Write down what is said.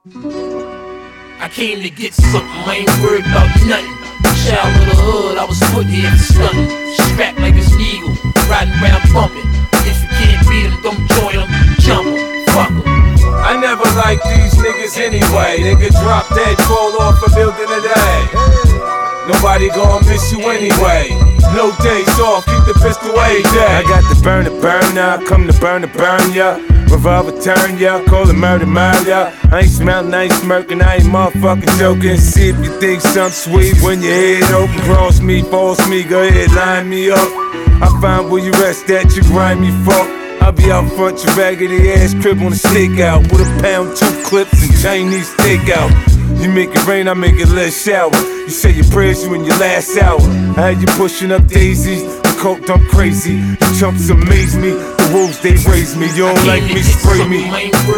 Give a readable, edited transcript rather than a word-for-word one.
I came to get something, I ain't worried about nothing. Child of the hood, I was put here for stunting. Strapped like it's legal, riding around bumping. If you can't beat them, don't join them, jump them, fuck them. I never liked these niggas anyway. Nigga drop dead, fall off a building today. Nobody gon' miss you anyway. No days off, keep the pistol away day. I got the burn up, come to burn ya. Revolver turn ya, call it murder ya. I ain't smelling, I ain't smirking, I ain't motherfucking joking. See if you think something sweet when your head open. Cross me, false me, go ahead, line me up. I find where you rest at, you grind me fuck. I'll be out front your raggedy ass crib on a stakeout with a pound, 2 clips and Chinese steakout. You make it rain, I make it let shower. You say your prayers, you in your last hour. I had you pushing up daisies, the coke dump crazy. You chumps amaze me, the wolves they raise me. You don't like me, spray me.